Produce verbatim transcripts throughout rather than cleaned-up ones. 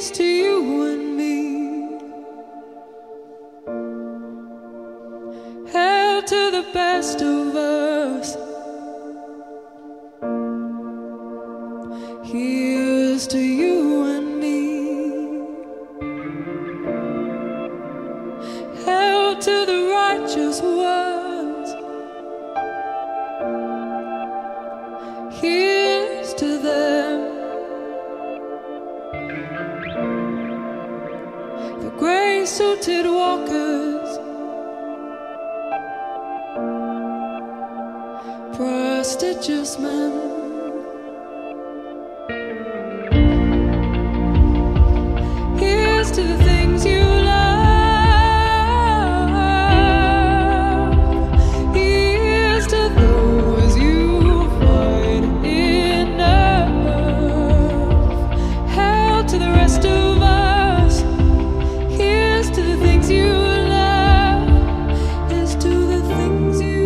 Here's to you and me. Held to the best of us. Here's to you and me. Held to the righteous ones. Here's to them. The grey-suited walkers, prestigious men. Here's to the things you love. Here's to those you find enough. Held to the rest of us. Here's to the things you love. Here's to the things you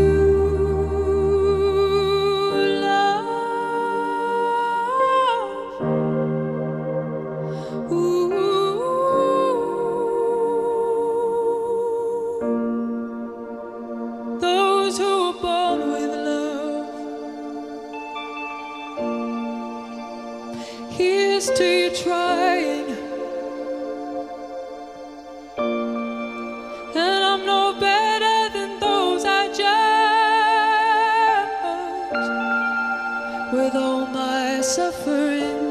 those who were born with love. Here's to you trying, and I'm no better than those I judge with all my suffering.